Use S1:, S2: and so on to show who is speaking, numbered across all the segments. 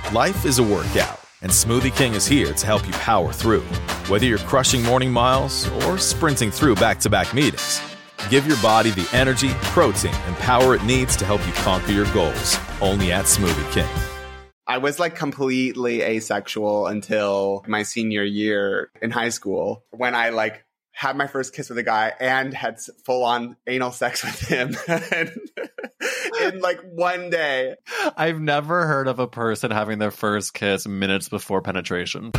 S1: Life is a workout, and Smoothie King is here to help you power through. Whether you're crushing morning miles or sprinting through back-to-back meetings, give your body the energy, protein, and power it needs to help you conquer your goals. Only at Smoothie King.
S2: I was like completely asexual until my senior year in high school when I like had my first kiss with a guy and had full on anal sex with him in like one day.
S3: I've never heard of a person having their first kiss minutes before penetration.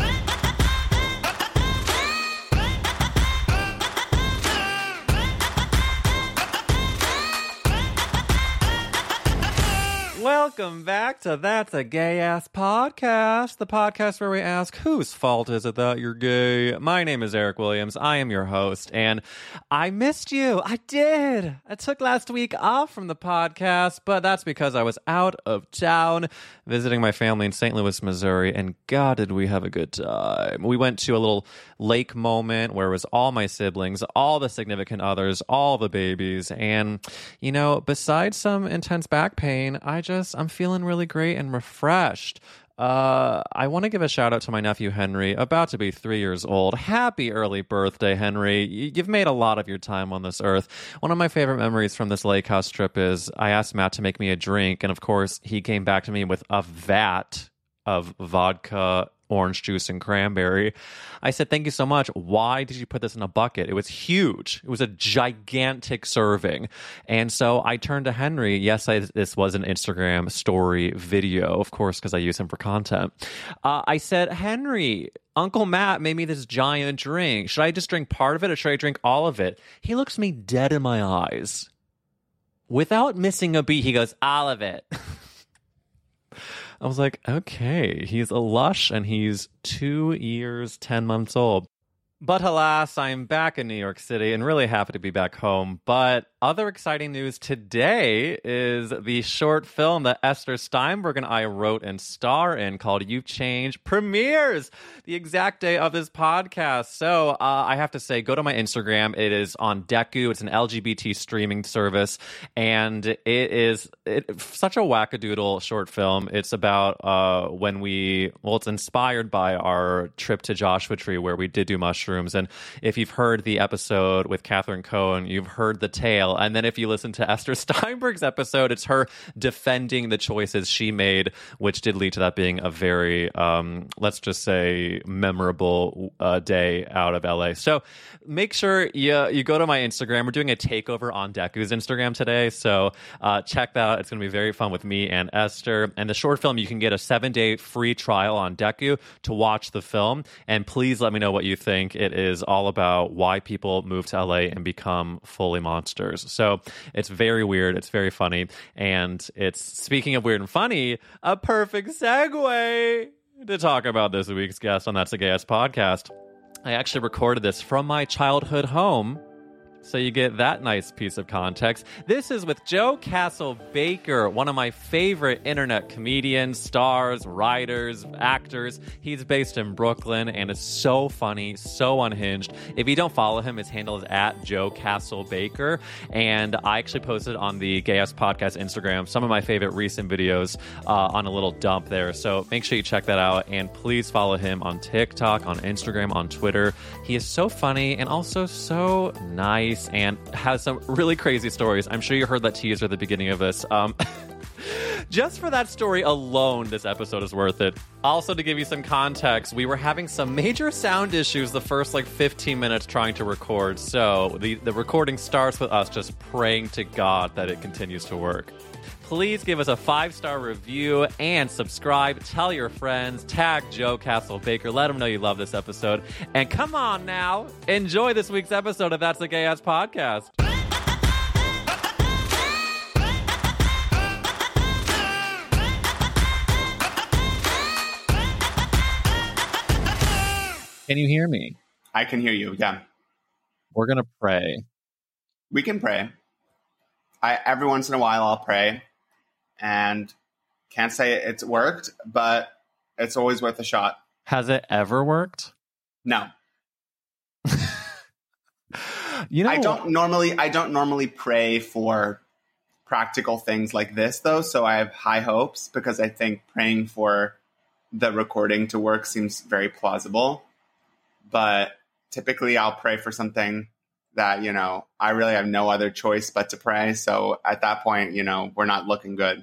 S3: Welcome back to That's a Gay Ass Podcast, the podcast where we ask, whose fault is it that you're gay? My name is Eric Williams. I am your host, and I missed you. I did. I took last week off from the podcast, but that's because I was out of town visiting my family in St. Louis, Missouri, and God, did we have a good time. We went to a little lake moment where it was all my siblings, all the significant others, all the babies, and, you know, besides some intense back pain, I'm feeling really great and refreshed. I want to give a shout out to my nephew, Henry, about to be 3 years old. Happy early birthday, Henry. You've made a lot of your time on this earth. One of my favorite memories from this lake house trip is I asked Matt to make me a drink, and of course, he came back to me with a vat of vodka, orange juice, and cranberry. I said, thank you so much. Why did you put this in a bucket? It was huge. It was a gigantic serving. And so I turned to Henry. Yes, this was an Instagram story video, of course, because I use him for content. I said, Henry, Uncle Matt made me this giant drink. Should I just drink part of it or should I drink all of it? He looks me dead in my eyes. Without missing a beat, he goes, all of it. I was like, okay, he's a lush and he's 2 years, 10 months old. But alas, I'm back in New York City and really happy to be back home. But other exciting news today is the short film that Esther Steinberg and I wrote and star in called You've Changed premieres the exact day of this podcast. So I have to say, go to my Instagram. It is on Deku. It's an LGBT streaming service. And it's such a wackadoodle short film. It's about it's inspired by our trip to Joshua Tree where we did do mushrooms. And if you've heard the episode with Catherine Cohen, you've heard the tale. And then if you listen to Esther Steinberg's episode, it's her defending the choices she made, which did lead to that being a very, let's just say, memorable day out of LA. So make sure you go to my Instagram. We're doing a takeover on Deku's Instagram today. So check that out. It's going to be very fun with me and Esther. And the short film, you can get a 7-day free trial on Deku to watch the film. And please let me know what you think. It is all about why people move to LA and become fully monsters. So it's very weird. It's very funny. And it's, speaking of weird and funny, a perfect segue to talk about this week's guest on That's a Gay Ass Podcast. I actually recorded this from my childhood home, so you get that nice piece of context. This is with Joe Castle Baker, one of my favorite internet comedians, stars, writers, actors. He's based in Brooklyn and is so funny, so unhinged. If you don't follow him, his handle is at Joe Castle Baker. And I actually posted on the Gay Ass Podcast Instagram some of my favorite recent videos on a little dump there. So make sure you check that out. And please follow him on TikTok, on Instagram, on Twitter. He is so funny and also so nice and has some really crazy stories. I'm sure you heard that teaser at the beginning of this. Just for that story alone, this episode is worth it. Also, to give you some context, we were having some major sound issues the first 15 minutes trying to record. So the recording starts with us just praying to God that it continues to work. Please give us a 5-star review and subscribe. Tell your friends. Tag Joe Castle Baker. Let them know you love this episode. And come on now, enjoy this week's episode of That's a Gay Ass Podcast. Can you hear me?
S2: I can hear you, yeah.
S3: We're going to pray.
S2: We can pray. Every once in a while I'll pray. And can't say it's worked, but it's always worth a shot.
S3: Has it ever worked?
S2: No.
S3: You know,
S2: I don't normally pray for practical things like this, though. So I have high hopes because I think praying for the recording to work seems very plausible. But typically I'll pray for something that, you know, I really have no other choice but to pray. So at that point, you know, we're not looking good.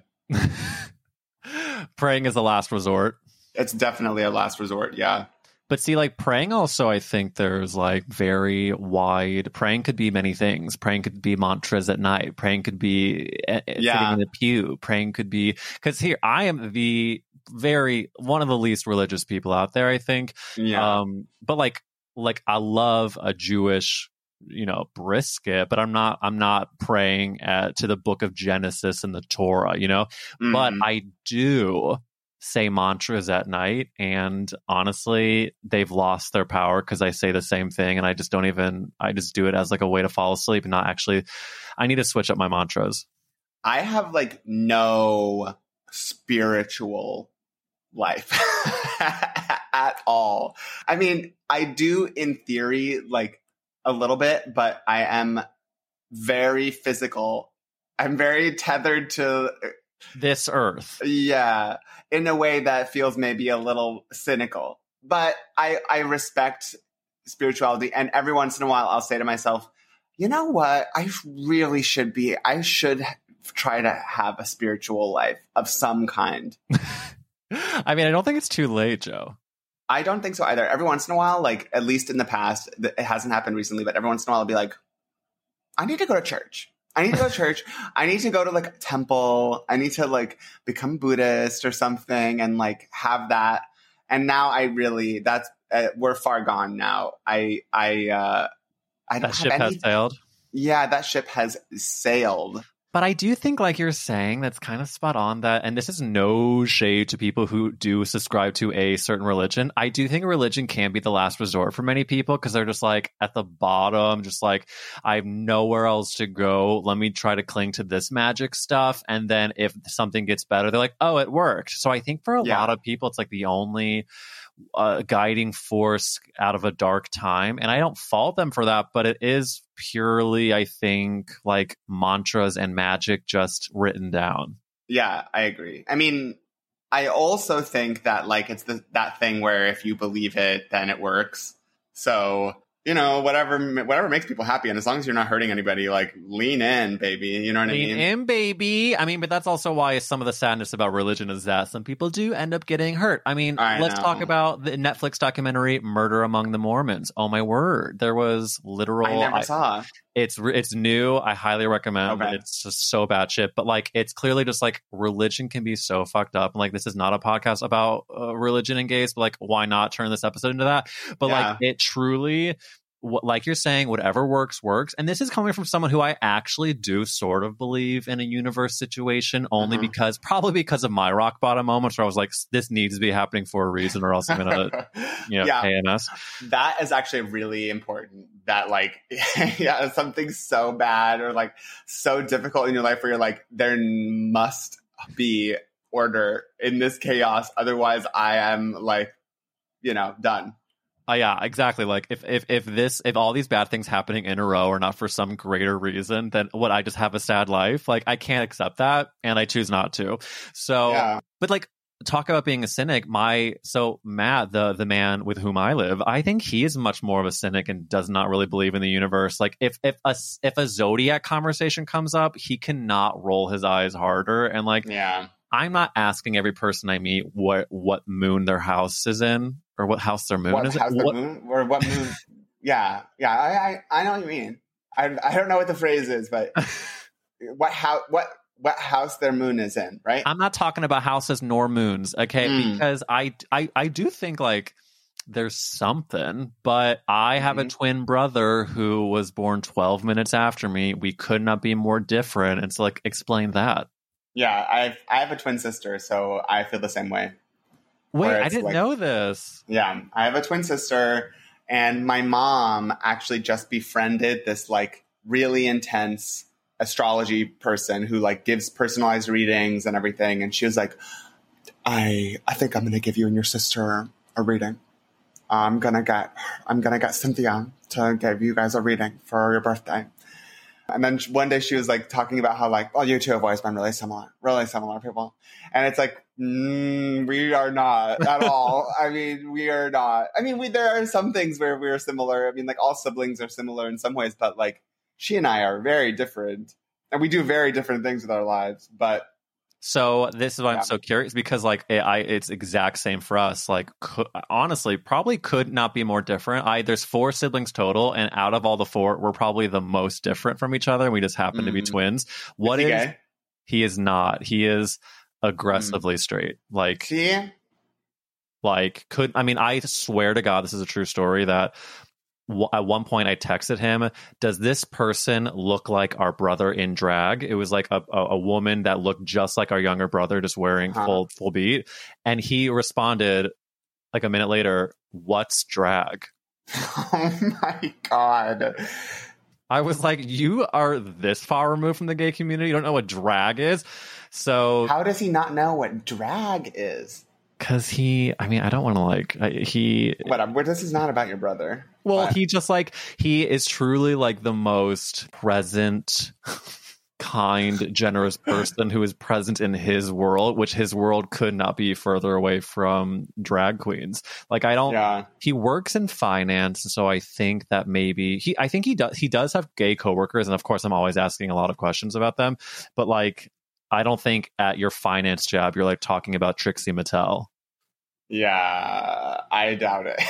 S3: Praying is a last resort.
S2: It's definitely a last resort. Yeah.
S3: But see, like praying also, I think there's like very wide. Praying could be many things. Praying could be mantras at night. Praying could be sitting in the pew. Praying could be, because here I am one of the least religious people out there, I think.
S2: Yeah.
S3: But like I love a Jewish, you know, brisket, but I'm not praying to the book of Genesis and the Torah, you know.
S2: Mm-hmm.
S3: But I do say mantras at night, and honestly they've lost their power because I say the same thing, and I just do it as like a way to fall asleep and not actually. I need to switch up my mantras.
S2: I have like no spiritual life at all. I mean, I do in theory, like a little bit, but I am very physical. I'm very tethered to
S3: this earth.
S2: Yeah, in a way that feels maybe a little cynical. But I respect spirituality. And every once in a while, I'll say to myself, you know what? I should try to have a spiritual life of some kind.
S3: I mean, I don't think it's too late, Joe.
S2: I don't think so either. Every once in a while, like at least in the past, it hasn't happened recently, but every once in a while I'll be like, I need to go to church. I need to go to church. I need to go to like a temple. I need to like become Buddhist or something and like have that. And now we're far gone now. I don't
S3: that ship has sailed.
S2: Yeah, that ship has sailed.
S3: But I do think, like you're saying, that's kind of spot on. That, and this is no shade to people who do subscribe to a certain religion. I do think religion can be the last resort for many people because they're just like at the bottom, just like, I have nowhere else to go. Let me try to cling to this magic stuff. And then if something gets better, they're like, oh, it worked. So I think for a lot of people, it's like the only guiding force out of a dark time. And I don't fault them for that, but it is purely, I think, like mantras and magic just written down.
S2: Yeah, I agree. I mean, I also think that like it's that thing where if you believe it, then it works. So, you know, whatever makes people happy, and as long as you're not hurting anybody, like lean in, baby. You know what I mean?
S3: Lean in, baby. I mean, but that's also why some of the sadness about religion is that some people do end up getting hurt. I mean, let's talk about the Netflix documentary "Murder Among the Mormons." Oh my word, there was literal.
S2: I never saw.
S3: It's new. I highly recommend. Okay. It's just so bad shit. But like, it's clearly just like religion can be so fucked up. And like, this is not a podcast about religion and gays, but like, why not turn this episode into that? But like, it truly, like you're saying, whatever works. And this is coming from someone who I actually do sort of believe in a universe situation, only probably because of my rock bottom moments where I was like, this needs to be happening for a reason or else I'm going to, KNS.
S2: That is actually really important. That like, something so bad or like so difficult in your life where you're like, there must be order in this chaos. Otherwise I am like, done.
S3: Yeah, exactly. Like if all these bad things happening in a row are not for some greater reason, then what, I just have a sad life? Like I can't accept that, and I choose not to. So, but like, talk about being a cynic. So Matt, the man with whom I live, I think he is much more of a cynic and does not really believe in the universe. Like if a zodiac conversation comes up, he cannot roll his eyes harder. And like, I'm not asking every person I meet what moon their house is in or what house their moon is in.
S2: Moon or what moon? Yeah. I know what you mean. I don't know what the phrase is, but what house their moon is in, right?
S3: I'm not talking about houses nor moons, okay? Because I do think like there's something, but I have a twin brother who was born 12 minutes after me. We could not be more different. And so like, explain that.
S2: Yeah, I have a twin sister, so I feel the same way.
S3: Wait, I didn't know this.
S2: Yeah, I have a twin sister, and my mom actually just befriended this like really intense astrology person who like gives personalized readings and everything. And she was like, I think I'm going to give you and your sister a reading. I'm gonna get Cynthia to give you guys a reading for your birthday. And then one day she was like talking about how like, well, you two have always been really similar people. And it's like, We are not at all. I mean, we are not. I mean, there are some things where we are similar. I mean, like all siblings are similar in some ways, but like she and I are very different, and we do very different things with our lives. But
S3: so this is why I'm so curious, because like it's exact same for us. Like honestly, probably could not be more different. There's 4 siblings total, and out of all the 4, we're probably the most different from each other. We just happen to be twins. What is he gay? He is not. He is aggressively straight. Like,
S2: see?
S3: Like I swear to God, this is a true story, that at one point I texted him, does this person look like our brother in drag? It was like a woman that looked just like our younger brother, just wearing full beat. And he responded like a minute later, what's drag?
S2: Oh my God.
S3: I was like, you are this far removed from the gay community? You don't know what drag is? So
S2: how does he not know what drag is?
S3: Because I don't want to
S2: whatever. This is not about your brother.
S3: Well, he is truly like the most present, kind, generous person who is present in his world, which his world could not be further away from drag queens. Like he works in finance. So I think that maybe he does have gay coworkers. And of course, I'm always asking a lot of questions about them. But like, I don't think at your finance job, you're like talking about Trixie Mattel.
S2: Yeah, I doubt it.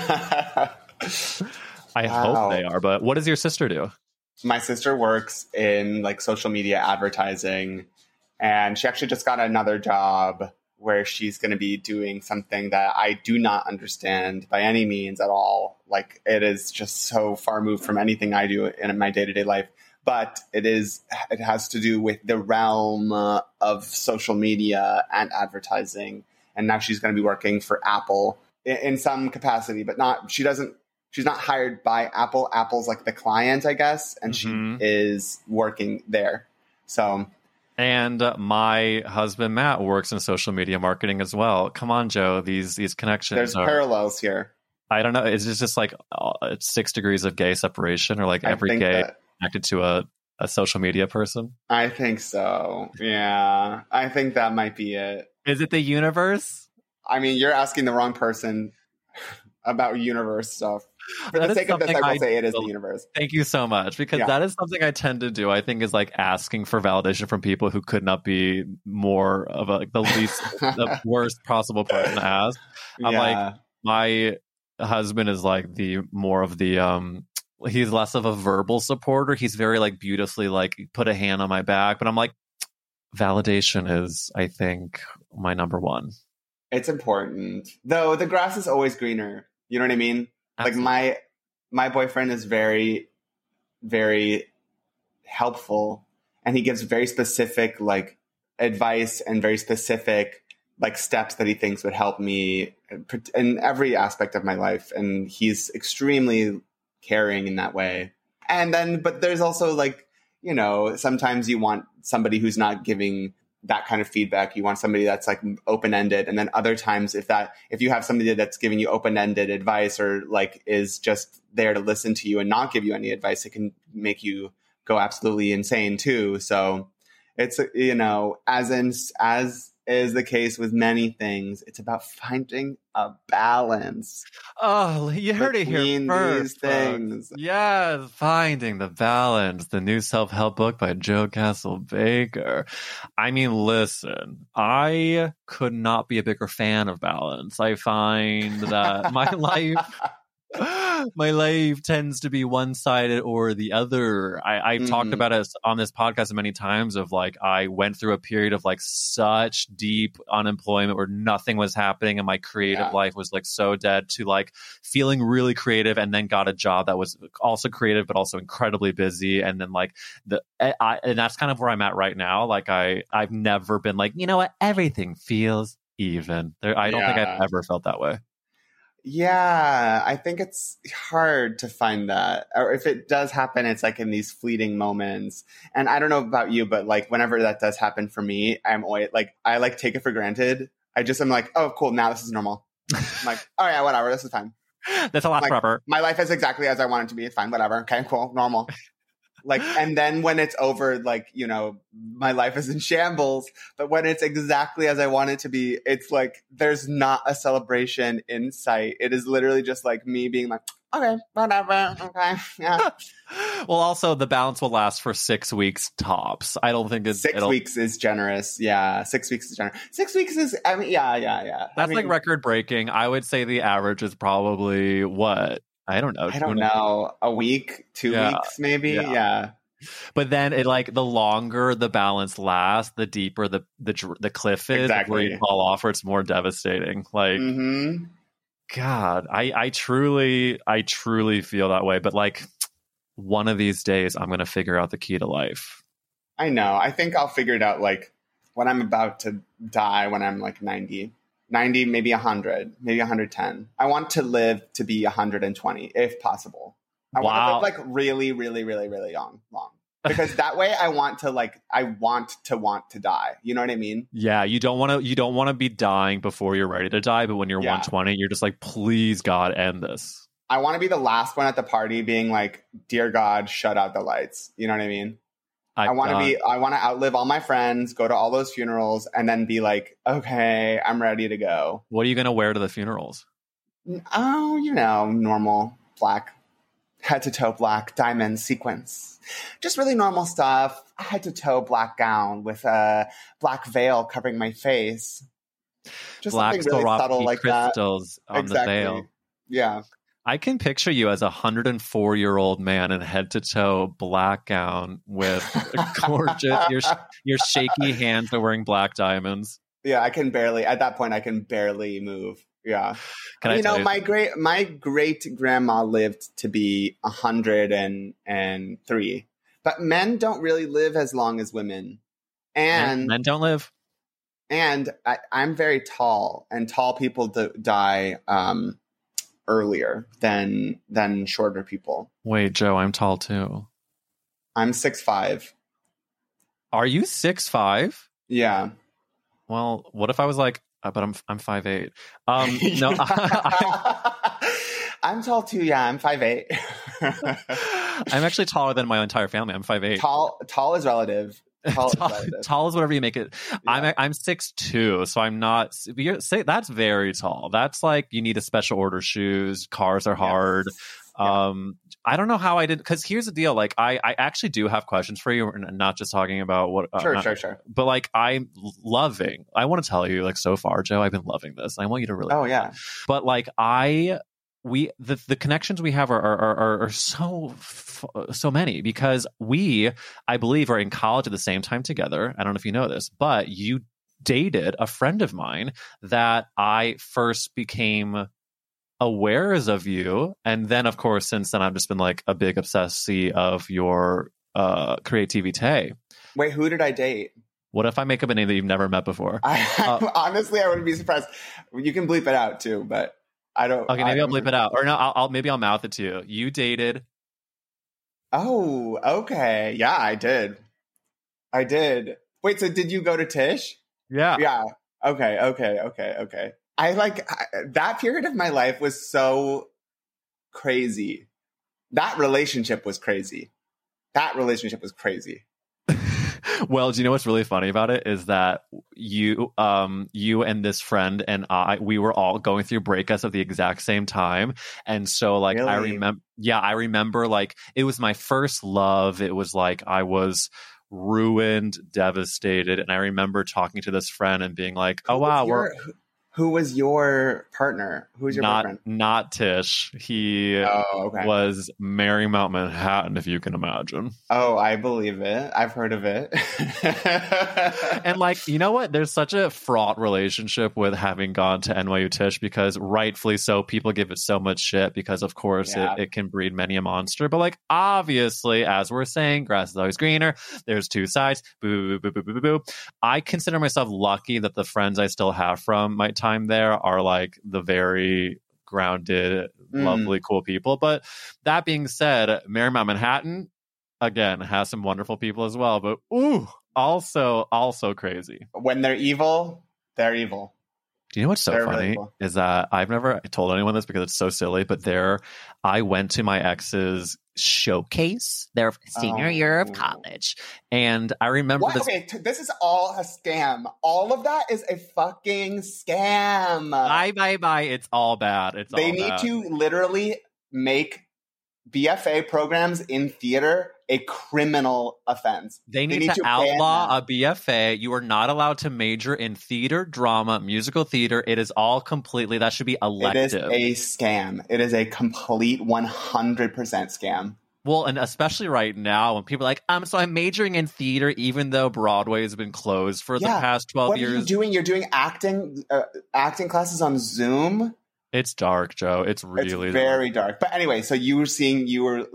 S3: I hope they are. But what does your sister do?
S2: My sister works in like social media advertising, and she actually just got another job where she's going to be doing something that I do not understand by any means at all. Like, it is just so far moved from anything I do in my day-to-day life. But it has to do with the realm of social media and advertising. And now she's going to be working for Apple in some capacity, but she's not hired by Apple. Apple's like the client, I guess. And she is working there. So.
S3: And my husband, Matt, works in social media marketing as well. Come on, Joe. These connections.
S2: There's parallels here.
S3: I don't know. It's just like 6 degrees of gay separation, or like every gay connected to a social media person?
S2: I think so. Yeah. I think that might be it.
S3: Is it the universe?
S2: I mean, you're asking the wrong person about universe stuff. For the sake of this, I will say it is the universe.
S3: Thank you so much, because that is something I tend to do. I think is like asking for validation from people who could not be more of the worst possible person to ask. I'm like, my husband is like he's less of a verbal supporter. He's very like beautifully like put a hand on my back, but I'm like, validation is, I think, my number one.
S2: It's important, though. The grass is always greener. You know what I mean? Absolutely. Like my boyfriend is very, very helpful, and he gives very specific like advice and very specific like steps that he thinks would help me in every aspect of my life. And he's extremely caring in that way. And then, but there's also like, you know, sometimes you want somebody who's not giving that kind of feedback. You want somebody that's like open-ended. And then other times if you have somebody that's giving you open-ended advice, or like is just there to listen to you and not give you any advice, it can make you go absolutely insane too. So it's, you know, as is the case with many things, it's about finding a balance.
S3: Oh, you heard it here first. These things. Yes, Finding the Balance, the new self-help book by Joe Castle Baker. I mean, listen, I could not be a bigger fan of balance. I find that my life tends to be one-sided or the other. I've talked about it on this podcast many times of like, I went through a period of like such deep unemployment where nothing was happening and my creative life was like so dead, to like feeling really creative, and then got a job that was also creative but also incredibly busy. And then like and that's kind of where I'm at right now. Like I've never been like, you know what, everything feels even. I don't think I've ever felt that way.
S2: Yeah, I think it's hard to find that. Or if it does happen, it's like in these fleeting moments. And I don't know about you, but like whenever that does happen for me, I'm always like, I like take it for granted. I'm like, oh, cool, now this is normal. I'm like, all right, whatever, this is fine.
S3: That's a lot
S2: like,
S3: proper.
S2: My life is exactly as I want it to be. It's fine, whatever. Okay, cool, normal. Like, and then when it's over, like, you know, my life is in shambles. But when it's exactly as I want it to be, it's like there's not a celebration in sight. It is literally just like me being like, okay, whatever, okay, yeah.
S3: Well, also the balance will last for 6 weeks tops. I don't think it's
S2: 6 weeks is generous. Yeah, 6 weeks is generous. 6 weeks is, I mean, yeah.
S3: That's like record breaking. I would say the average is probably what? I don't know.
S2: I don't know. A week, 2 weeks, maybe. Yeah.
S3: But then it like the longer the balance lasts, the deeper the cliff is.
S2: Exactly.
S3: Where you fall off, or it's more devastating. Like, God, I truly feel that way. But like, one of these days, I'm gonna figure out the key to life.
S2: I know. I think I'll figure it out like when I'm about to die, when I'm like 90, maybe 100, maybe 110. I want to live to be 120 if possible. I want to live like really, really, really, really long. Because that way I want to die. You know what I mean?
S3: Yeah, you don't want to be dying before you're ready to die, but when you're 120, you're just like, please God, end this.
S2: I want to be the last one at the party being like, dear God, shut out the lights. You know what I mean? I want to outlive all my friends, go to all those funerals, and then be like, okay, I'm ready to go.
S3: What are you going to wear to the funerals?
S2: Oh, you know, normal black, head to toe black, diamond sequins. Just really normal stuff. Head to toe black gown with a black veil covering my face. Just
S3: black
S2: something really subtle like that.
S3: Crystals on the veil.
S2: Yeah.
S3: I can picture you as a 104-year-old man in head-to-toe black gown with gorgeous, your shaky hands are wearing black diamonds.
S2: Yeah, at that point, I can barely move. Yeah. My great grandma lived to be 103, but men don't really live as long as women. And
S3: men don't live.
S2: And I'm very tall, and tall people die earlier than shorter people.
S3: Wait, Joe, I'm tall too.
S2: I'm 6'5".
S3: Are you 6'5"?
S2: Yeah.
S3: Well, what if I was like, but I'm 5'8"? No,
S2: I'm tall too. Yeah, I'm 5'8".
S3: I'm actually taller than my entire family. I'm 5'8".
S2: Tall is relative.
S3: Tall is whatever you make it. Yeah. I'm 6'2", so I'm not. That's very tall. That's like you need a special order shoes. Cars are hard. Yeah. I don't know how I did, because here's the deal. Like I actually do have questions for you, and not just talking about what.
S2: Sure.
S3: But like I want to tell you, like, so far, Joe, I've been loving this. I want you to really.
S2: Oh yeah.
S3: But like the connections we have are so many, because I believe, are in college at the same time together. I don't know if you know this, but you dated a friend of mine that I first became aware of you, and then of course since then I've just been like a big obsessee of your creativity.
S2: Wait, who did I date?
S3: What if I make up a name that you've never met before?
S2: Honestly, I wouldn't be surprised. You can bleep it out too, but I don't.
S3: Okay, maybe I'll bleep it out, or no, I'll mouth it to you. You dated.
S2: Oh, okay. Yeah, I did. Wait, so did you go to Tish?
S3: Yeah.
S2: Yeah. Okay. That period of my life was so crazy. That relationship was crazy.
S3: Well, do you know what's really funny about it is that you and this friend and we were all going through breakups at the exact same time. And so like, really? I remember like it was my first love. It was like I was ruined, devastated. And I remember talking to this friend and being like, oh, wow,
S2: who was your partner? Who was your boyfriend? Not
S3: Tish. He was Marymount Manhattan, if you can imagine.
S2: Oh, I believe it. I've heard of it.
S3: And like, you know what? There's such a fraught relationship with having gone to NYU Tish, because rightfully so, people give it so much shit because of course it can breed many a monster. But like, obviously, as we're saying, grass is always greener. There's two sides. Boo, boo, boo, boo, boo, boo. I consider myself lucky that the friends I still have from my time there are like the very grounded, lovely, cool people. But that being said, Marymount Manhattan again has some wonderful people as well, but also crazy.
S2: When they're evil, they're evil.
S3: Do you know what's so funny really cool. Is that I've never told anyone this because it's so silly, but I went to my ex's showcase their senior year of college. And I remember this.
S2: Okay, this is all a scam. All of that is a fucking scam.
S3: Bye. It's all bad.
S2: They need to literally make BFA programs in theater a criminal offense.
S3: They need to outlaw a BFA. You are not allowed to major in theater, drama, musical theater. It is all completely, that should be elective.
S2: It is a scam. It is a complete 100% scam.
S3: Well, and especially right now when people are like, so I'm majoring in theater even though Broadway has been closed for the past 12 years.
S2: What are you doing? You're doing acting classes on Zoom?
S3: It's dark, Joe. It's really
S2: very dark. But anyway, so you were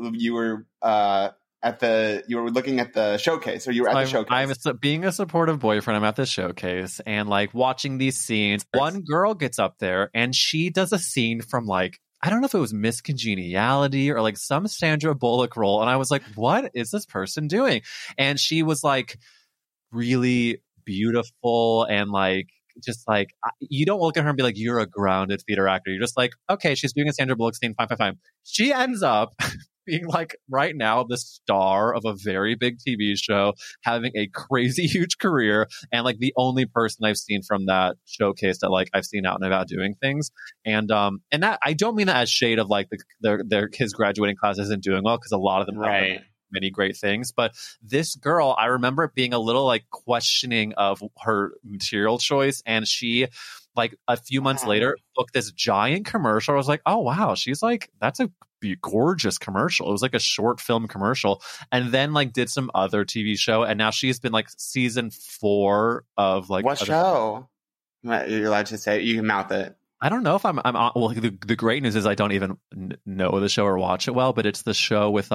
S2: looking at the showcase, or you were at the showcase.
S3: Being a supportive boyfriend, I'm at the showcase and like watching these scenes. One girl gets up there and she does a scene from like, I don't know if it was Miss Congeniality or like some Sandra Bullock role. And I was like, what is this person doing? And she was like really beautiful and like, just like, you don't look at her and be like, you're a grounded theater actor. You're just like, okay, she's doing a Sandra Bullock scene, fine. She ends up being like right now the star of a very big TV show, having a crazy huge career, and like the only person I've seen from that showcase that like I've seen out and about doing things. And that, I don't mean that as shade of like his graduating class isn't doing well, because a lot of them have many great things, but this girl, I remember being a little like questioning of her material choice, and she like a few months later booked this giant commercial. I was like, oh wow, she's like, that's a gorgeous commercial. It was like a short film commercial, and then like did some other TV show, and now she's been like season 4 of like
S2: what show? You're allowed to say it. You can mouth it.
S3: I don't know if I'm on. Well, the great news is I don't even know the show or watch it well, but it's the show with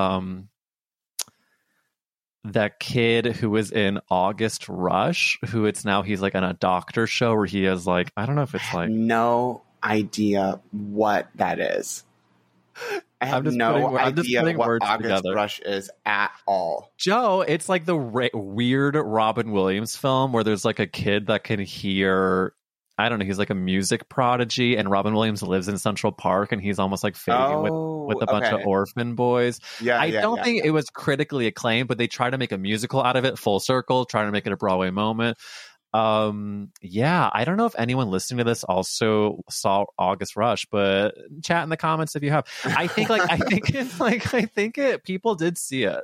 S3: that kid who was in August Rush, he's like on a doctor show where he has like, I don't know if it's like,
S2: no idea what that is. I have no idea what August Rush is at all.
S3: Joe, it's like the weird Robin Williams film where there's like a kid that can hear, I don't know, he's like a music prodigy, and Robin Williams lives in Central Park, and he's almost like fading with a bunch of orphan boys. I don't think it was critically acclaimed, but they try to make a musical out of it, full circle, trying to make it a Broadway moment. I don't know if anyone listening to this also saw August Rush, but chat in the comments if you have. I think people did see it.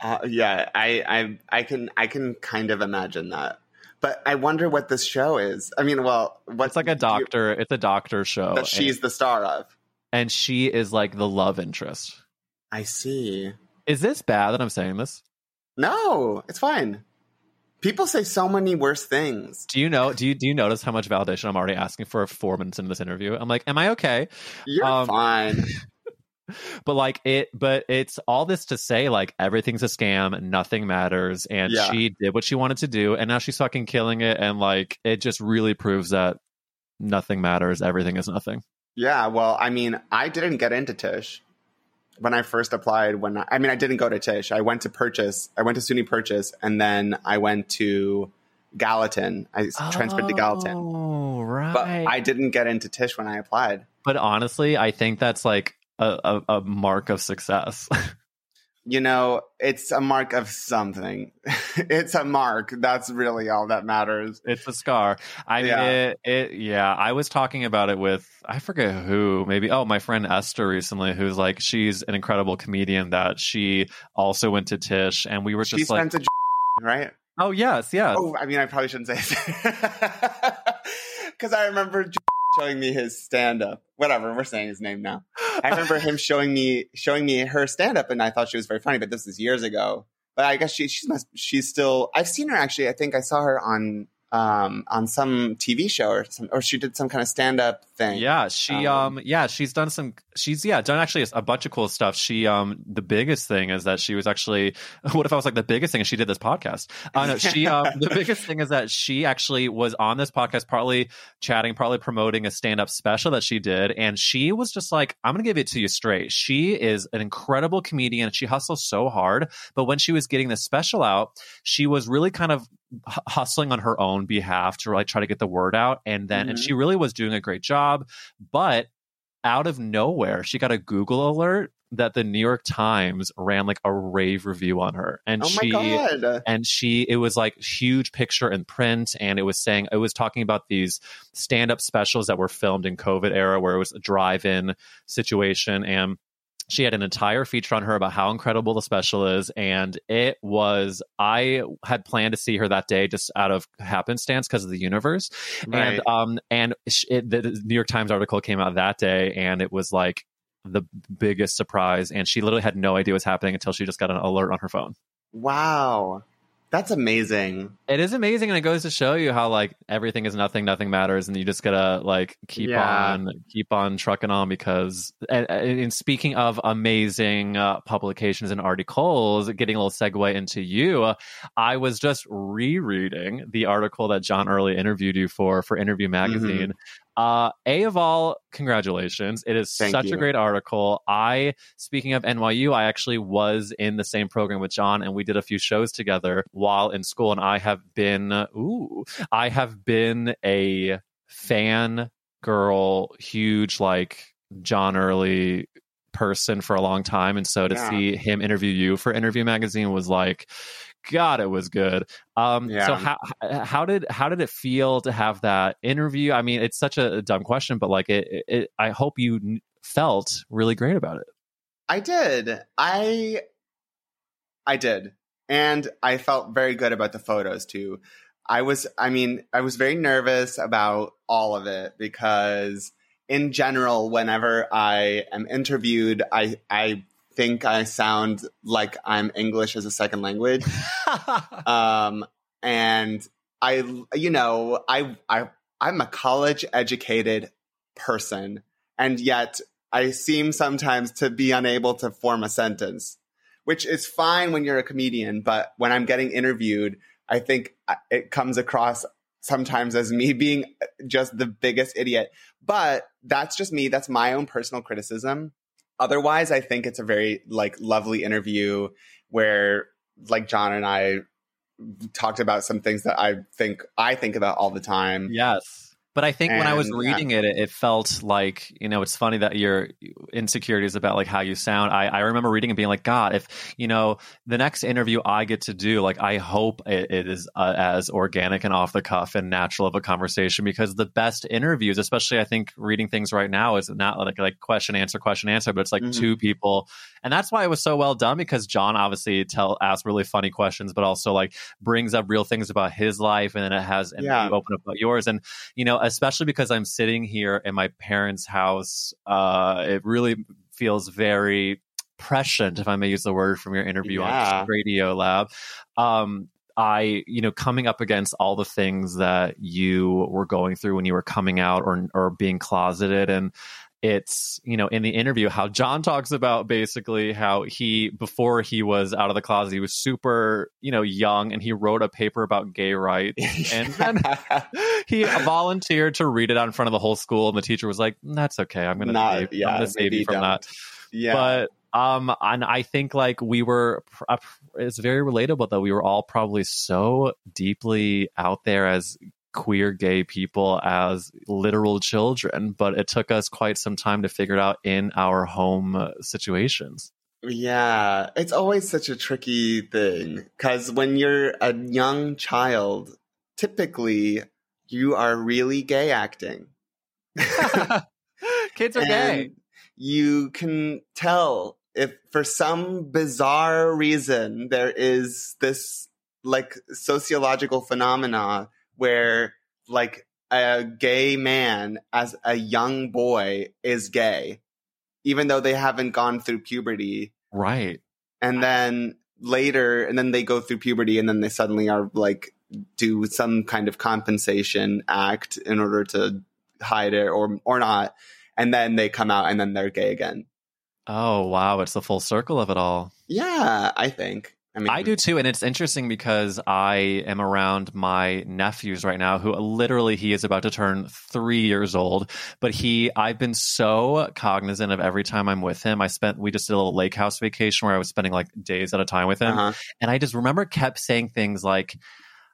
S2: I can kind of imagine that. But I wonder what this show is. I mean,
S3: it's like a doctor. It's a doctor show
S2: that she's the star of,
S3: and she is like the love interest.
S2: I see.
S3: Is this bad that I'm saying this?
S2: No, it's fine. People say so many worse things.
S3: Do you notice how much validation I'm already asking for 4 minutes into this interview? I'm like, am I okay?
S2: You're fine.
S3: But it's all this to say, like, everything's a scam, nothing matters, and she did what she wanted to do, and now she's fucking killing it, and like, it just really proves that nothing matters, everything is nothing.
S2: Yeah, well, I mean, I didn't get into Tisch when I first applied. I didn't go to Tisch. I went to SUNY Purchase, and then I went to Gallatin. I transferred to Gallatin.
S3: Oh, right.
S2: But I didn't get into Tisch when I applied.
S3: But honestly, I think that's like a mark of success.
S2: It's a mark of something. It's a mark. That's really all that matters.
S3: It's a scar. I mean, I was talking about it with, I forget who, maybe, my friend Esther recently, who's like, she's an incredible comedian that she also went to Tisch, and we were just like,
S2: she's friends with right?
S3: Oh, yes.
S2: Oh, I mean, I probably shouldn't say it. Because I remember showing me his stand-up. Whatever, we're saying his name now. I remember him showing me her stand-up, and I thought she was very funny, but this is years ago. But I guess she's still. I've seen her actually. I think I saw her on some TV show or she did some kind of stand-up thing.
S3: Yeah, she's done some. She's done actually a bunch of cool stuff. She the biggest thing is that she was actually. What if I was like, the biggest thing is she did this podcast? No, she the biggest thing is that she actually was on this podcast, partly chatting, partly promoting a stand-up special that she did, and she was just like, I'm gonna give it to you straight. She is an incredible comedian. She hustles so hard, but when she was getting this special out, she was really kind of hustling on her own behalf to like try to get the word out, and then and she really was doing a great job, but out of nowhere she got a Google alert that the New York Times ran like a rave review on her, and
S2: Oh my God.
S3: it was like huge picture in print, and it was talking about these stand-up specials that were filmed in COVID era where it was a drive-in situation, and she had an entire feature on her about how incredible the special is. And I had planned to see her that day just out of happenstance because of the universe.
S2: Right.
S3: The New York Times article came out that day, and it was like the biggest surprise. And she literally had no idea what's happening until she just got an alert on her phone.
S2: Wow. That's amazing.
S3: It is amazing, and it goes to show you how like everything is nothing matters, and you just gotta like keep on trucking on. Because and speaking of amazing publications and articles, getting a little segue into you, I was just rereading the article that John Early interviewed you for Interview Magazine.
S2: Mm-hmm.
S3: Of all, congratulations. It is such a great article. Speaking of NYU, I actually was in the same program with John, and we did a few shows together while in school. And I have been a fan girl, huge like John Early person for a long time. And so to see him interview you for Interview Magazine was like, God, it was good. So how did it feel to have that interview? I mean, it's such a dumb question, but like I hope you felt really great about it.
S2: I did. I did. And I felt very good about the photos too. I was very nervous about all of it because in general, whenever I am interviewed, I think I sound like I'm English as a second language. And I'm a college educated person, and yet I seem sometimes to be unable to form a sentence, which is fine when you're a comedian. But when I'm getting interviewed, I think it comes across sometimes as me being just the biggest idiot. But that's just me. That's my own personal criticism. Otherwise, I think it's a very like lovely interview where like John and I talked about some things that I think about all the time.
S3: Yes. But I think when I was reading it felt like, it's funny that your insecurities about like how you sound. I remember reading and being like, God, if, the next interview I get to do, like, I hope it is as organic and off the cuff and natural of a conversation, because the best interviews, especially I think reading things right now, is not like question, answer, but it's like two people. And that's why it was so well done, because John obviously asks really funny questions, but also like brings up real things about his life. And then you open up about yours. And, especially because I'm sitting here in my parents' house, it really feels very prescient, if I may use the word from your interview on Radio Lab. Coming up against all the things that you were going through when you were coming out or being closeted. And it's, in the interview, how John talks about basically how before he was out of the closet, he was super, young, and he wrote a paper about gay rights. And then he volunteered to read it out in front of the whole school. And the teacher was like, that's okay. I'm going to save you from that. Yeah. But, and I think like it's very relatable that we were all probably so deeply out there as queer gay people as literal children, but it took us quite some time to figure it out in our home situations.
S2: Yeah, it's always such a tricky thing, because when you're a young child, typically you are really gay acting.
S3: Kids are gay.
S2: You can tell if for some bizarre reason there is this like sociological phenomena where like a gay man as a young boy is gay, even though they haven't gone through puberty.
S3: Right.
S2: And then they go through puberty, and then they suddenly are like, do some kind of compensation act in order to hide it or not. And then they come out and then they're gay again.
S3: Oh, wow. It's the full circle of it all.
S2: Yeah, I think. I
S3: do too, and it's interesting because I am around my nephews right now, who literally he is about to turn 3 years old. But I've been so cognizant of every time I'm with him. We just did a little lake house vacation where I was spending like days at a time with him, and I just remember kept saying things like,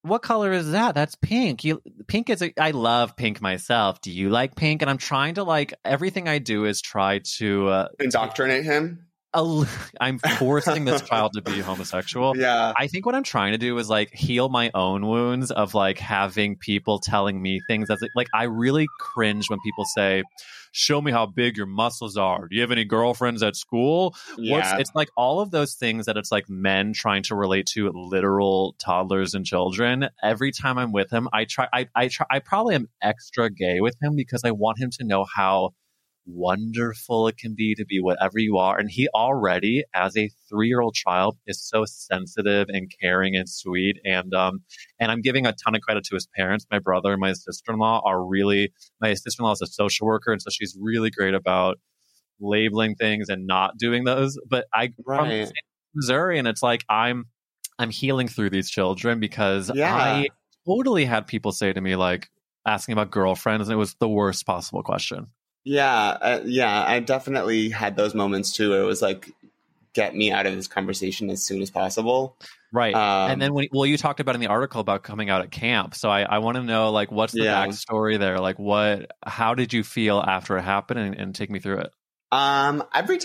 S3: what color is that? That's pink. Pink is, I love pink myself. Do you like pink? And I'm trying to like, everything I do is try to
S2: indoctrinate him.
S3: I'm forcing this child to be homosexual.
S2: Yeah.
S3: I think what I'm trying to do is like heal my own wounds of like having people telling me things that's like I really cringe when people say, show me how big your muscles are. Do you have any girlfriends at school?
S2: Yeah.
S3: It's like all of those things that it's like men trying to relate to literal toddlers and children. Every time I'm with him, I probably am extra gay with him because I want him to know how wonderful it can be to be whatever you are. And he already, as a 3-year-old child, is so sensitive and caring and sweet. And I'm giving a ton of credit to his parents. My brother and my sister-in-law my sister-in-law is a social worker, and so she's really great about labeling things and not doing those. But from Missouri, and it's like I'm healing through these children because I totally had people say to me like asking about girlfriends, and it was the worst possible question.
S2: Yeah, I definitely had those moments too. Where it was like, get me out of this conversation as soon as possible.
S3: Right. And then you talked about in the article about coming out at camp. So I want to know like, what's the backstory there? Like how did you feel after it happened and take me through it?
S2: Every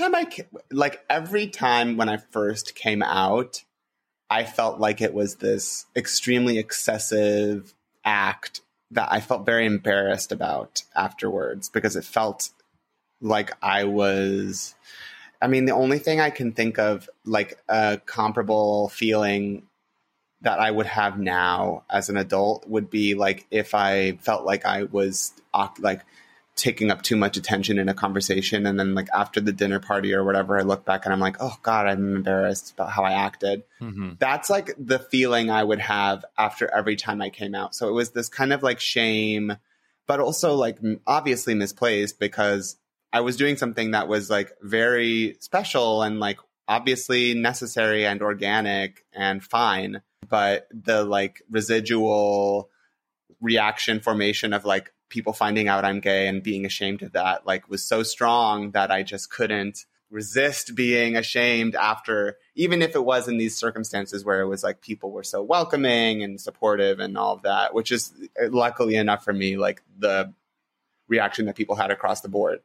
S2: time when I first came out, I felt like it was this extremely excessive act that I felt very embarrassed about afterwards because it felt like the only thing I can think of like a comparable feeling that I would have now as an adult would be like if I felt like I was like taking up too much attention in a conversation. And then like after the dinner party or whatever, I look back and I'm like, oh God, I'm embarrassed about how I acted. Mm-hmm. That's like the feeling I would have after every time I came out. So it was this kind of like shame, but also like obviously misplaced because I was doing something that was like very special and like obviously necessary and organic and fine. But the like residual reaction formation of like people finding out I'm gay and being ashamed of that like was so strong that I just couldn't resist being ashamed after, even if it was in these circumstances where it was like people were so welcoming and supportive and all of that, which is luckily enough for me, like the reaction that people had across the board.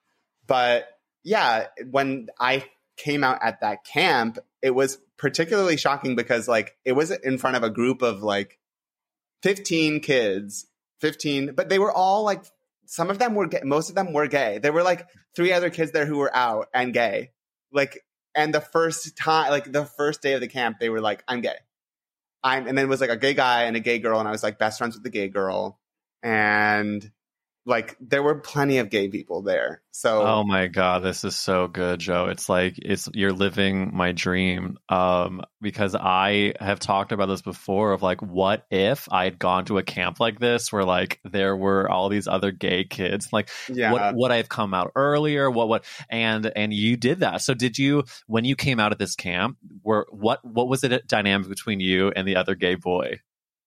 S2: But yeah, when I came out at that camp, it was particularly shocking because like it was in front of a group of like 15 kids, but they were all like, some of them were gay, most of them were gay. There were like 3 other kids there who were out and gay. Like, and the first day of the camp, they were like, I'm gay. And then it was like a gay guy and a gay girl. And I was like best friends with the gay girl. And like, there were plenty of gay people there. So,
S3: oh my God, this is so good, Joe. It's like, you're living my dream. Because I have talked about this before of like, what if I had gone to a camp like this where like there were all these other gay kids? Like, would I have come out earlier? And you did that. So did you, when you came out at this camp, what was the dynamic between you and the other gay boy?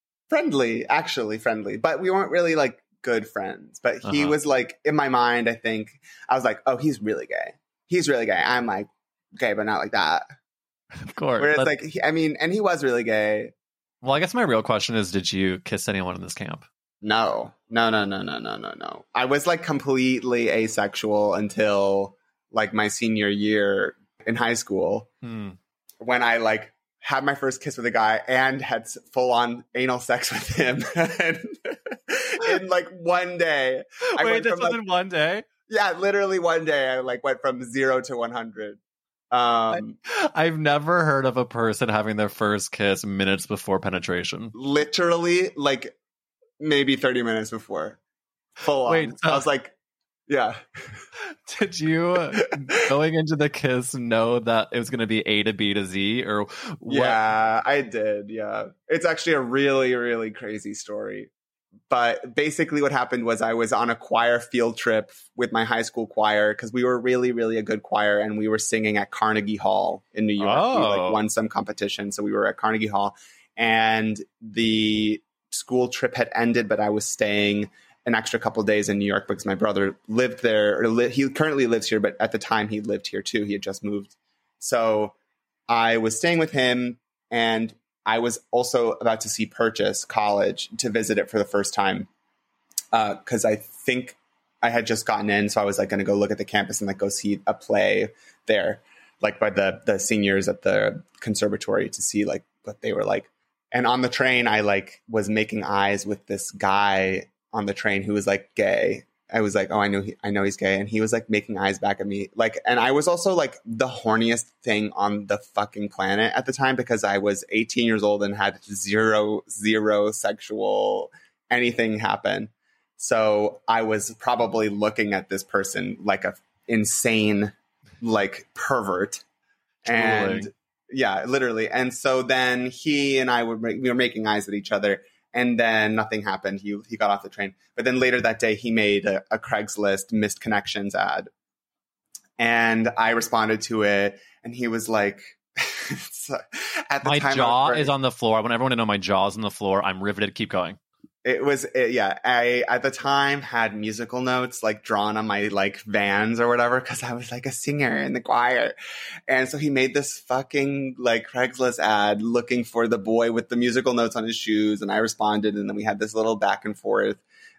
S2: Actually friendly, but we weren't really like good friends, but he was like, in my mind, I think I was like, oh, he's really gay. I'm like gay, but not like that.
S3: Of course.
S2: Whereas like, and he was really gay.
S3: Well, I guess my real question is, did you kiss anyone in this camp?
S2: No. I was like completely asexual until like my senior year in high school when I like had my first kiss with a guy and had full on anal sex with him. In like one day.
S3: Wait, this was in one day?
S2: Yeah, literally one day. I like went from 0 to 100.
S3: I've never heard of a person having their first kiss minutes before penetration.
S2: Literally, like maybe 30 minutes before. Full on. Wait, I was like, yeah.
S3: Did you, going into the kiss, know that it was going to be A to B to Z? Or what?
S2: Yeah, I did. Yeah. It's actually a really, really crazy story. But basically what happened was I was on a choir field trip with my high school choir because we were really, really a good choir and we were singing at Carnegie Hall in New York. We like won some competition. So we were at Carnegie Hall and the school trip had ended, but I was staying an extra couple days in New York because my brother lived there. He currently lives here, but at the time he lived here too. He had just moved. So I was staying with him and I was also about to see Purchase College to visit it for the first time. Because I think I had just gotten in. So I was like going to go look at the campus and like go see a play there, like by the seniors at the conservatory to see like what they were like. And on the train, I like was making eyes with this guy on the train who was like gay. I was like, oh, I know he's gay. And he was like making eyes back at me. Like, and I was also like the horniest thing on the fucking planet at the time because I was 18 years old and had zero sexual anything happen. So I was probably looking at this person like a insane, like pervert. And yeah, literally. And so then he and I we were making eyes at each other. And then nothing happened. He got off the train. But then later that day, he made a Craigslist missed connections ad. And I responded to it. And he was like, at the
S3: my
S2: time,
S3: jaw is on the floor. I want everyone to know my jaw is on the floor. I'm riveted. Keep going. I, at the time, had musical notes like drawn on my like Vans or whatever because I was like a singer in the choir. And so he made this fucking like Craigslist ad looking for the boy with the musical notes on his shoes. And I responded. And then we had this little back and forth.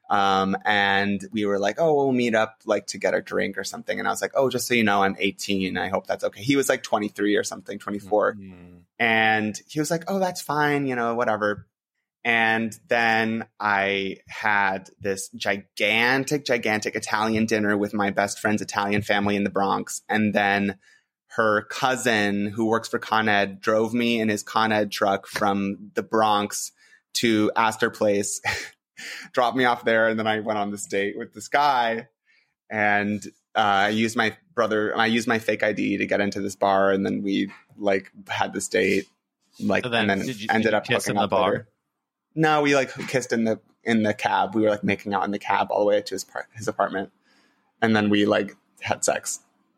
S3: And we were like, oh, we'll meet up like to get a drink or something. And I was like, oh, just so you know, I'm 18. I hope that's okay. He was like 23 or something, 24. Mm-hmm. And he was like, oh, that's fine. You know, whatever. And then I had this gigantic Italian dinner with my best friend's Italian family in the Bronx. And then her cousin, who works for Con Ed, drove me in his Con Ed truck from the Bronx to Astor Place, dropped me off there. And then I went on this date with this guy. And I used my fake ID to get into this bar. And then we like had this date. Like, so then, and then ended up hooking up the bar. Later. No, we like kissed in the cab. We were like making out in the cab all the way to his apartment, and then we like had sex.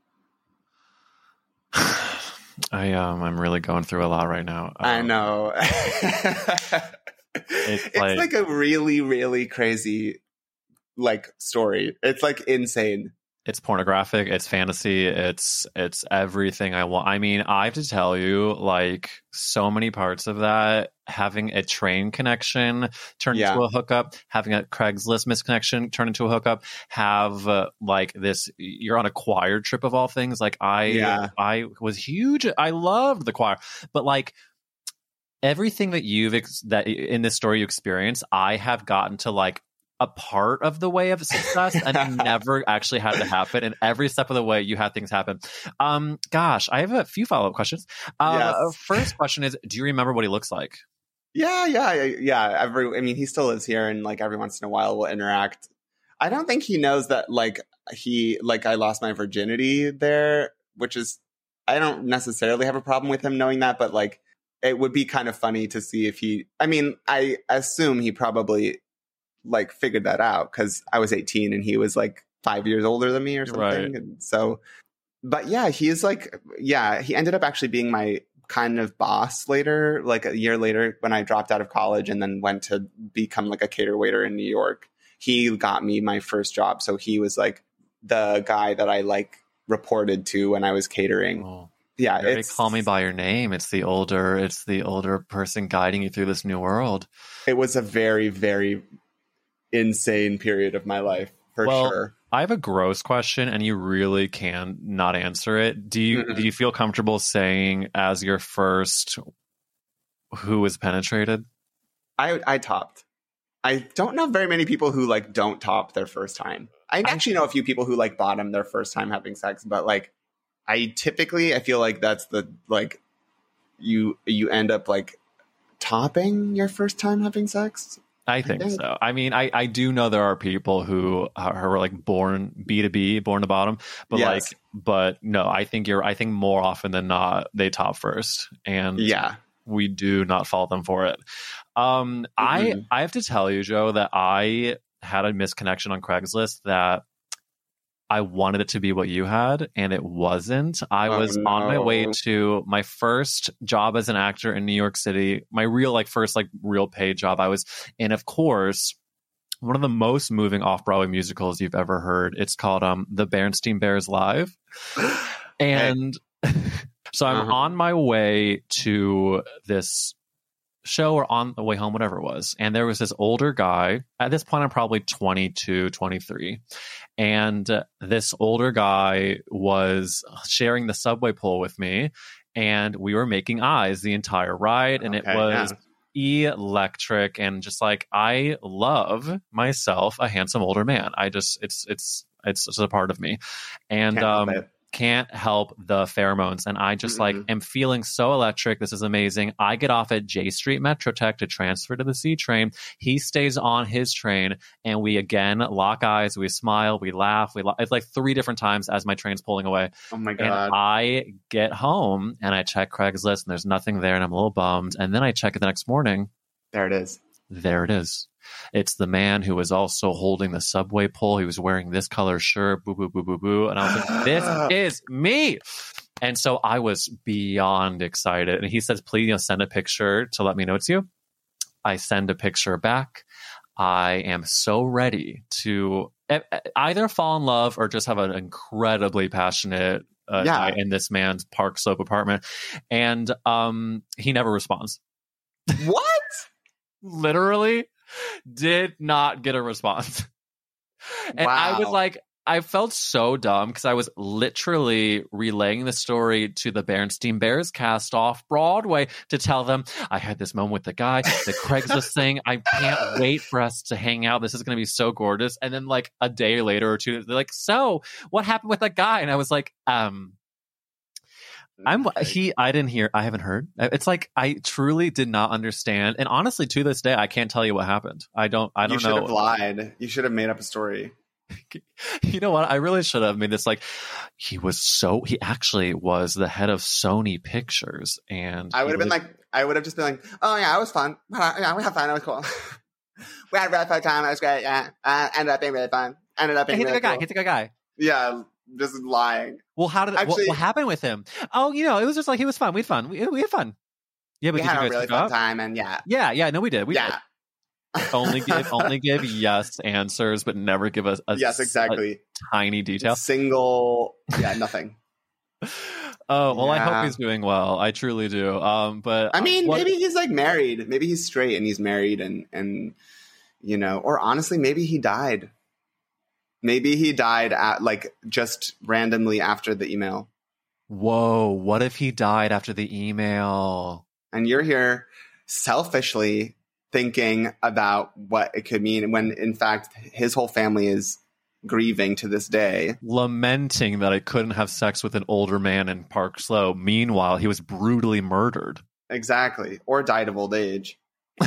S3: I'm really going through a lot right now.
S2: I know. It's like a really, really crazy like story. It's like insane.
S3: It's pornographic. It's fantasy. It's everything I want. I mean, I have to tell you, like, so many parts of that, having a train connection turn into a hookup, having a Craigslist misconnection turn into a hookup, have like this, you're on a choir trip of all things. Like I was huge. I loved the choir, but like everything that that in this story you experience, I have gotten to like a part of the way of success and it never actually had to happen. And every step of the way you had things happen. Gosh, I have a few follow-up questions.
S2: Yes.
S3: First question is, do you remember what he looks like?
S2: Yeah. I mean, he still lives here and like every once in a while we'll interact. I don't think he knows that like I lost my virginity there, which is, I don't necessarily have a problem with him knowing that, but like it would be kind of funny to see if I assume he probably like figured that out because I was 18 and he was like 5 years older than me or something. Right. And so, but yeah, he ended up actually being my kind of boss later, like a year later when I dropped out of college and then went to become like a cater waiter in New York. He got me my first job. So he was like the guy that I like reported to when I was catering. Oh. Yeah,
S3: they call me by your name. It's the older person guiding you through this new world.
S2: It was a very, very insane period of my life for sure.
S3: I have a gross question and you really can not answer it. Do you feel comfortable saying as your first who was penetrated?
S2: I topped. I don't know very many people who like don't top their first time. I actually know a few people who like bottom their first time having sex, but like I feel like that's the like you end up like topping your first time having sex.
S3: I think so. I mean, I do know there are people who are like born B2B, born to bottom, but but no, I think more often than not, they top first. And we do not fault them for it. I have to tell you, Joe, that I had a misconnection on Craigslist that I wanted it to be what you had, and it wasn't. I was on my way to my first job as an actor in New York City, my first real paid job. I was in, of course, one of the most moving off-Broadway musicals you've ever heard. It's called The Berenstain Bears Live. And so I'm on my way to this show or on the way home, whatever it was. And there was this older guy. At this point, I'm probably 22, 23. And this older guy was sharing the subway pole with me. And we were making eyes the entire ride. And it was electric. And just like, I love myself a handsome older man. It's a part of me. And can't help the pheromones. And I just like am feeling so electric. This is amazing. I get off at J Street Metrotech to transfer to the C train. He stays on his train, and we again lock eyes. We smile. We laugh. It's like 3 different times as my train's pulling away.
S2: Oh my God.
S3: And I get home and I check Craigslist and there's nothing there, and I'm a little bummed. And then I check it the next morning.
S2: There it is.
S3: There it is. It's the man who was also holding the subway pole. He was wearing this color shirt, boo, boo, boo, boo, boo. And I was like, this is me. And so I was beyond excited. And he says, please, send a picture to let me know it's you. I send a picture back. I am so ready to either fall in love or just have an incredibly passionate night in this man's Park Slope apartment. And he never responds.
S2: What?
S3: Literally did not get a response. And I was like, I felt so dumb because I was literally relaying the story to the Berenstain Bears cast off Broadway to tell them I had this moment with the guy, the Craigslist thing. I can't wait for us to hang out. This is going to be so gorgeous. And then like a day later or two, they're like, so what happened with that guy? And I was like, I haven't heard. It's like I truly did not understand, and honestly, to this day, I can't tell you what happened. I don't know.
S2: You should have lied. You should have made up a story.
S3: You know what? I really should have. I mean, it's like he actually was the head of Sony Pictures, and
S2: I would have just been like, oh yeah, it was fun. Yeah, we had fun. It was cool. We had a really fun time. It was great. Yeah, ended up being really fun. He's
S3: a good guy.
S2: Yeah. Just lying.
S3: Well, what happened with him? Oh, it was just like he was fun. We had fun. We had fun. Yeah, but
S2: we had a really fun time, and
S3: yeah. No, we did. We did. only give yes answers, but never give us a tiny detail.
S2: Nothing.
S3: Oh well, I hope he's doing well. I truly do. But
S2: I mean, maybe he's like married. Maybe he's straight and he's married, and or honestly, maybe he died. Maybe he died at just randomly after the email.
S3: Whoa, what if he died after the email?
S2: And you're here selfishly thinking about what it could mean when in fact his whole family is grieving to this day.
S3: Lamenting that I couldn't have sex with an older man in Park Slope. Meanwhile, he was brutally murdered.
S2: Exactly. Or died of old age.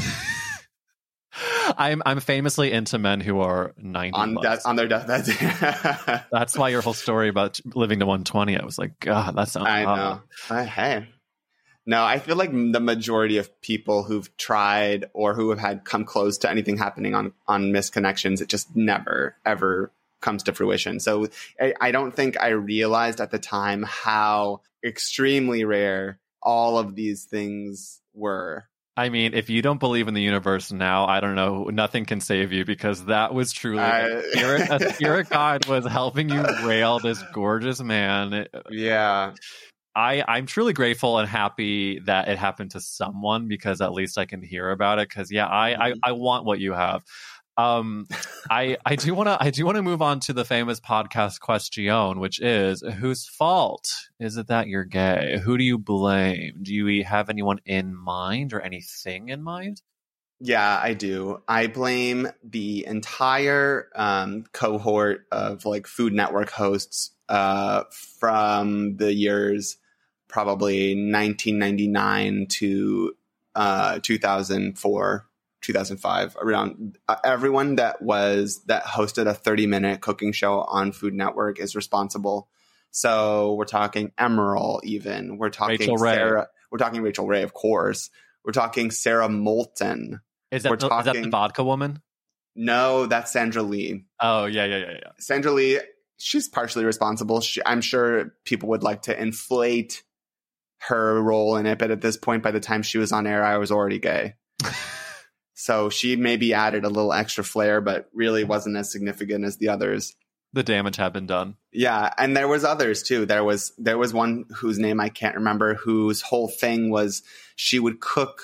S3: I'm famously into men who are 90
S2: on their deathbeds.
S3: That's why your whole story about living to 120. I was like, God, that sounds.
S2: I know. Hey, no, I feel like the majority of people who've tried or who have had come close to anything happening on misconnections, it just never ever comes to fruition. So I don't think I realized at the time how extremely rare all of these things were.
S3: I mean, if you don't believe in the universe now, I don't know. Nothing can save you because that was truly a spirit guide was helping you rail this gorgeous man.
S2: Yeah.
S3: I'm truly grateful and happy that it happened to someone because at least I can hear about it. Because I want what you have. I do want to move on to the famous podcast question, which is whose fault is it that you're gay? Who do you blame? Do you have anyone in mind or anything in mind?
S2: Yeah, I do. I blame the entire cohort of Food Network hosts from the years probably 1999 to 2004. 2005, around everyone that hosted a 30-minute cooking show on Food Network is responsible. So we're talking Emeril, even we're talking
S3: Rachel
S2: Sarah.
S3: Ray.
S2: We're talking Rachel Ray, of course. We're talking Sarah Moulton.
S3: Is that the vodka woman?
S2: No, that's Sandra Lee.
S3: Oh yeah.
S2: Sandra Lee. She's partially responsible. I'm sure people would like to inflate her role in it, but at this point, by the time she was on air, I was already gay. So she maybe added a little extra flair, but really wasn't as significant as the others.
S3: The damage had been done.
S2: Yeah, and there was others too. There was one whose name I can't remember, whose whole thing was she would cook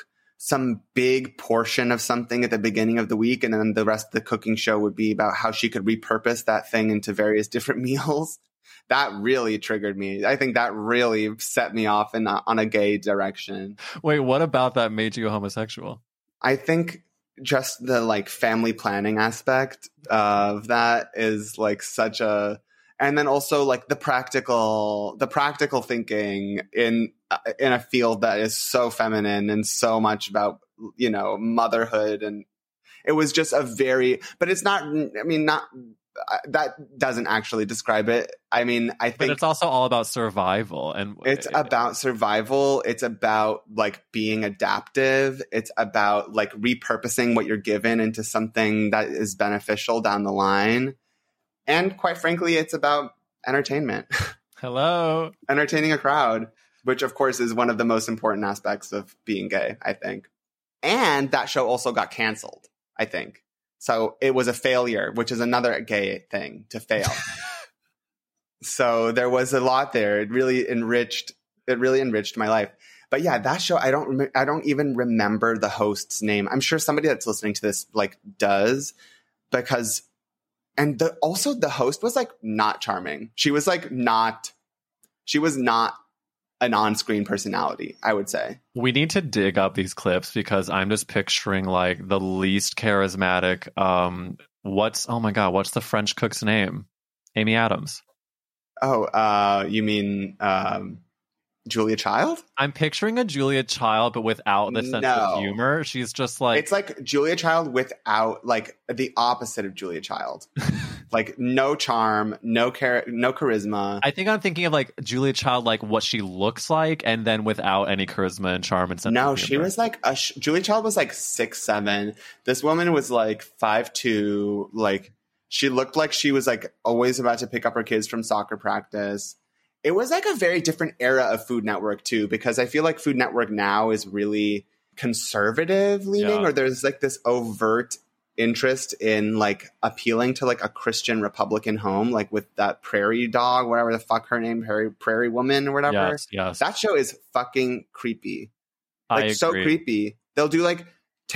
S2: some big portion of something at the beginning of the week, and then the rest of the cooking show would be about how she could repurpose that thing into various different meals. That really triggered me. I think that really set me off on a gay direction.
S3: Wait, what about that made you homosexual?
S2: I think just the like family planning aspect of that is like such a, and then also like the practical thinking in a field that is so feminine and so much about, you know, motherhood. And it was just but it's not, I mean, not, that doesn't actually describe it. I mean, I think,
S3: but it's also all about survival, and
S2: it's about survival. It's about like being adaptive. It's about like repurposing what you're given into something that is beneficial down the line. And quite frankly, it's about entertainment.
S3: Hello.
S2: Entertaining a crowd, which of course is one of the most important aspects of being gay, I think. And that show also got canceled, I think. So it was a failure, which is another gay thing, to fail. So there was a lot there. It really enriched my life. But yeah, that show, I don't even remember the host's name. I'm sure somebody that's listening to this like does, because, and also the host was like not charming. She was not an on-screen personality, I would say.
S3: We need to dig up these clips because I'm just picturing like the least charismatic. What's the French cook's name? Amy Adams.
S2: Oh, you mean Julia Child?
S3: I'm picturing a Julia Child, but without the sense of humor. She's just like,
S2: it's like Julia Child without, like, the opposite of Julia Child. Like no charm, no charisma.
S3: I think I'm thinking of like Julia Child, like what she looks like, and then without any charisma and charm and sense.
S2: No,
S3: of humor.
S2: she was like Julia Child was like 6'7". This woman was like 5'2". Like she looked like she was like always about to pick up her kids from soccer practice. It was like a very different era of Food Network too, because I feel like Food Network now is really conservative leaning, or there's like this overt interest in like appealing to like a Christian Republican home, like with that Prairie Dog, whatever the fuck her name, Prairie Woman or whatever.
S3: Yes.
S2: That show is fucking creepy.
S3: Like
S2: so creepy. They'll do like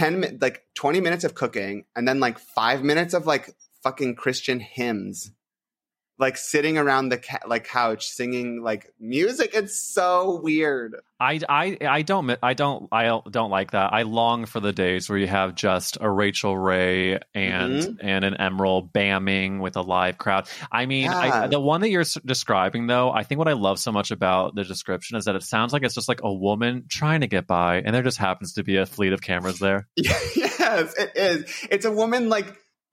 S2: 20 minutes of cooking and then like 5 minutes of like fucking Christian hymns, like sitting around the couch singing like music. It's so weird.
S3: I don't like that. I long for the days where you have just a Rachel Ray and an Emerald bamming with a live crowd. I mean, the one that you're describing though, I think what I love so much about the description is that it sounds like it's just like a woman trying to get by, and there just happens to be a fleet of cameras there.
S2: Yes, it is. It's a woman like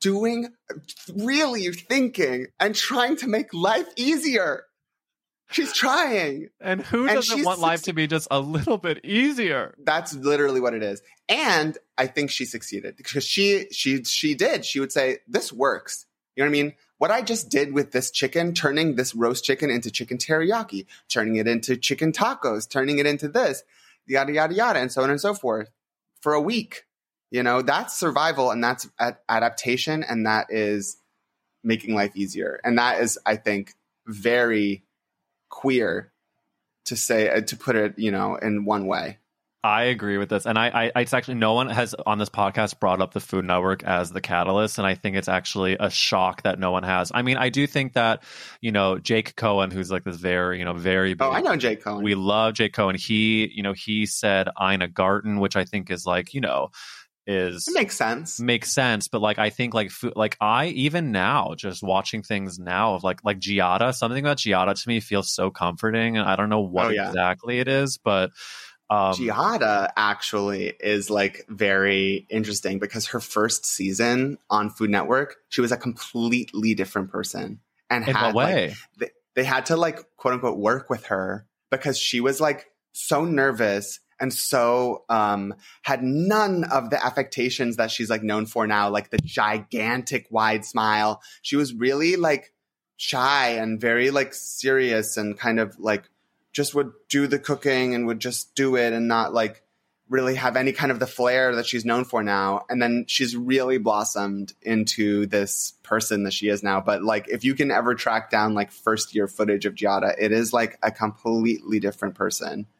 S2: really thinking and trying to make life easier. She's trying.
S3: And who doesn't want life to be just a little bit easier? That's
S2: literally what it is. And I think she succeeded because she did. She would say, this works. You know what I mean? What I just did with this chicken, turning this roast chicken into chicken teriyaki, turning it into chicken tacos, turning it into this, yada, yada, yada, and so on and so forth for a week. You know, that's survival, and that's adaptation, and that is making life easier. And that is, I think, very queer to say, to put it, you know, in one way.
S3: I agree with this. And it's actually, no one has on this podcast brought up the Food Network as the catalyst. And I think it's actually a shock that no one has. I mean, I do think that, you know, Jake Cohen, who's like this very, you know, very big.
S2: Oh, I know Jake Cohen.
S3: We love Jake Cohen. He said Ina Garten, which I think is like, you know, it makes sense. But like, I think like food, like I, even now, just watching things now of like Giada, something about Giada to me feels so comforting. And I don't know what exactly it is, but
S2: Giada actually is like very interesting because her first season on Food Network, she was a completely different person. And
S3: in what way?
S2: Like, they had to like quote unquote work with her because she was like so nervous and so had none of the affectations that she's like known for now, like the gigantic wide smile. She was really like shy and very like serious and kind of like just would do the cooking and would just do it and not like really have any kind of the flair that she's known for now. And then she's really blossomed into this person that she is now. But like, if you can ever track down like first year footage of Giada, it is like a completely different person.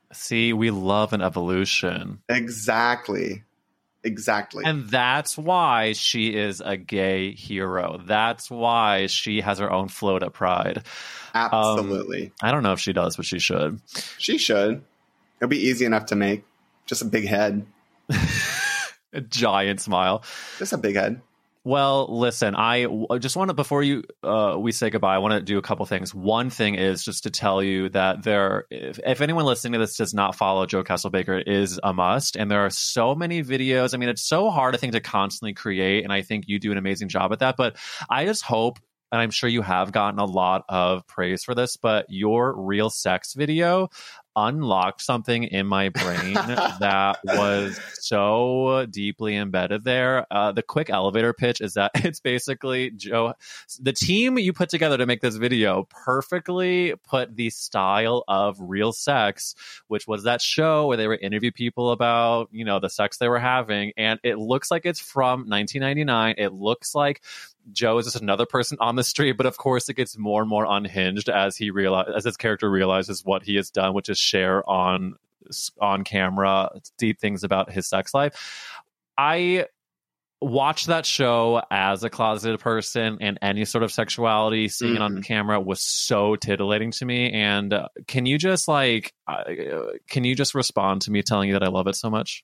S3: See, we love an evolution.
S2: Exactly.
S3: And that's why she is a gay hero. That's why she has her own float at Pride.
S2: Absolutely.
S3: I don't know if she does, but she should.
S2: She should. It'll be easy enough to make. Just a big head.
S3: A giant smile.
S2: Just a big head.
S3: Well, listen, I just want to, before we say goodbye, I want to do a couple things. One thing is just to tell you that if anyone listening to this does not follow Joe Castlebaker, it is a must. And there are so many videos. I mean, it's so hard, I think, to constantly create. And I think you do an amazing job at that. But I just hope, and I'm sure you have gotten a lot of praise for this, but your real sex video unlocked something in my brain that was so deeply embedded there. The quick elevator pitch is that it's basically Joe, the team you put together to make this video perfectly put the style of Real Sex, which was that show where they would interview people about, the sex they were having. And it looks like it's from 1999. It looks like Joe is just another person on the street, but of course it gets more and more unhinged as his character realizes what he has done, which is share on camera deep things about his sex life. I watched that show as a closeted person, and any sort of sexuality, seeing it on camera was so titillating to me. And can you just respond to me telling you that I love it so much?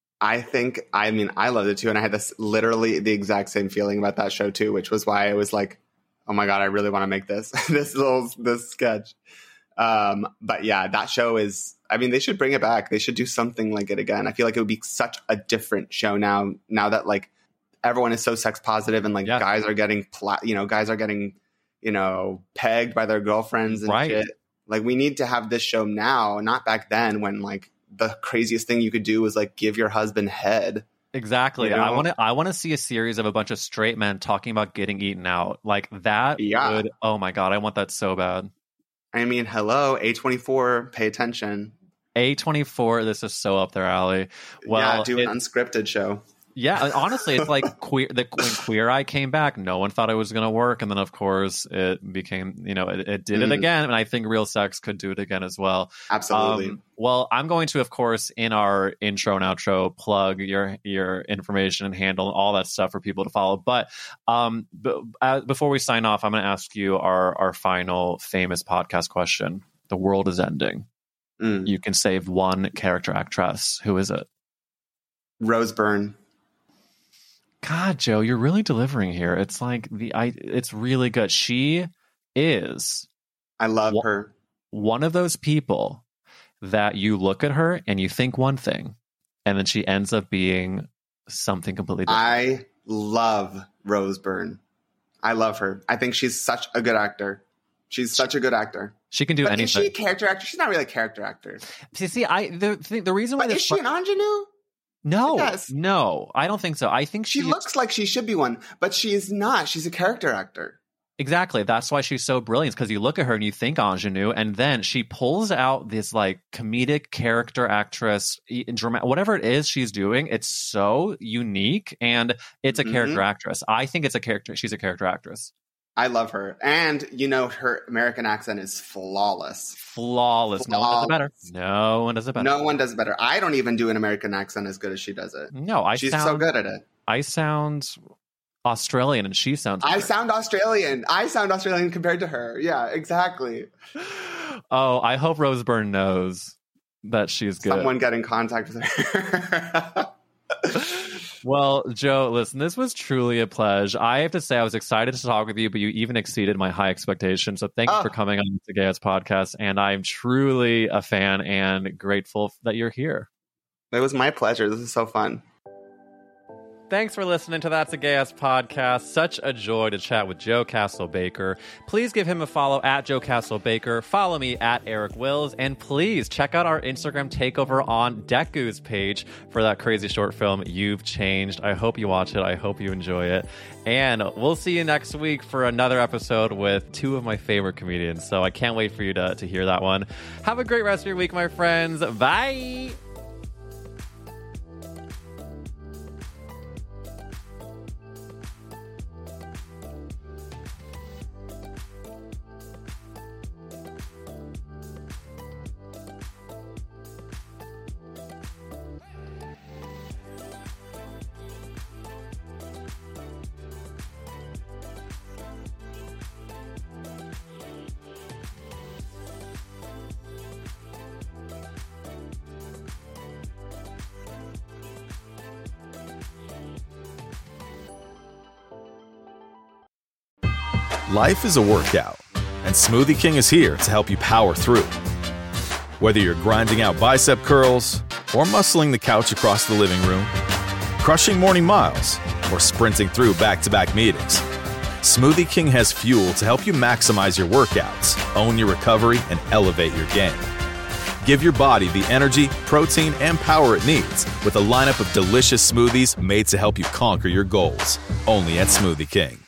S2: I loved it too. And I had literally the exact same feeling about that show too, which was why I was like, oh my God, I really want to make this sketch. But yeah, that show they should bring it back. They should do something like it again. I feel like it would be such a different show now that like everyone is so sex positive and like guys are getting, pegged by their girlfriends and shit. Like we need to have this show now, not back then when like, the craziest thing you could do was like give your husband head.
S3: Exactly. I want to see a series of a bunch of straight men talking about getting eaten out like that.
S2: Yeah.
S3: Oh my God. I want that so bad.
S2: I mean, hello, A24, pay attention.
S3: A24, this is so up their alley. Well,
S2: yeah, do an unscripted show.
S3: Yeah, honestly, it's like when Queer Eye came back, no one thought it was going to work. And then, of course, it became, it did it again. And I think Real Sex could do it again as well.
S2: Absolutely.
S3: Well, I'm going to, of course, in our intro and outro, plug your information and handle and all that stuff for people to follow. But before we sign off, I'm going to ask you our final famous podcast question. The world is ending. You can save one character actress. Who is it?
S2: Rose Byrne.
S3: God, Joe, you're really delivering here. It's like it's really good. She is.
S2: I love her.
S3: One of those people that you look at her and you think one thing, and then she ends up being something completely different.
S2: I love Rose Byrne. I love her. I think she's such a good actor. She's such a good actor.
S3: She can do anything.
S2: Is she a character actor? She's not really a character actor.
S3: See, the reason why
S2: is she an ingenue?
S3: No, I don't think so. I think
S2: she looks like she should be one, but she is not. She's a character actor.
S3: Exactly. That's why she's so brilliant, because you look at her and you think ingenue, and then she pulls out this like comedic character actress, whatever it is she's doing. It's so unique, and it's a character actress. I think it's a character. She's a character actress.
S2: I love her. And, her American accent is flawless.
S3: Flawless. No one does it better. No one does it better.
S2: No one does it better. I don't even do an American accent as good as she does it.
S3: No,
S2: she's so good at it.
S3: I sound Australian and she sounds
S2: I sound Australian. I sound Australian compared to her. Yeah, exactly.
S3: Oh, I hope Rose Byrne knows that she's good.
S2: Someone get in contact with her.
S3: Well, Joe, listen, this was truly a pleasure. I have to say I was excited to talk with you, but you even exceeded my high expectations. So thank you for coming on the Gay Ass Podcast. And I'm truly a fan and grateful that you're here.
S2: It was my pleasure. This is so fun.
S3: Thanks for listening to That's a Gay Ass Podcast. Such a joy to chat with Joe Castlebaker. Please give him a follow at Joe Castlebaker. Follow me at Eric Wills. And please check out our Instagram takeover on Deku's page for that crazy short film, You've Changed. I hope you watch it. I hope you enjoy it. And we'll see you next week for another episode with two of my favorite comedians. So I can't wait for you to hear that one. Have a great rest of your week, my friends. Bye!
S1: Life is a workout, and Smoothie King is here to help you power through. Whether you're grinding out bicep curls or muscling the couch across the living room, crushing morning miles, or sprinting through back-to-back meetings, Smoothie King has fuel to help you maximize your workouts, own your recovery, and elevate your game. Give your body the energy, protein, and power it needs with a lineup of delicious smoothies made to help you conquer your goals. Only at Smoothie King.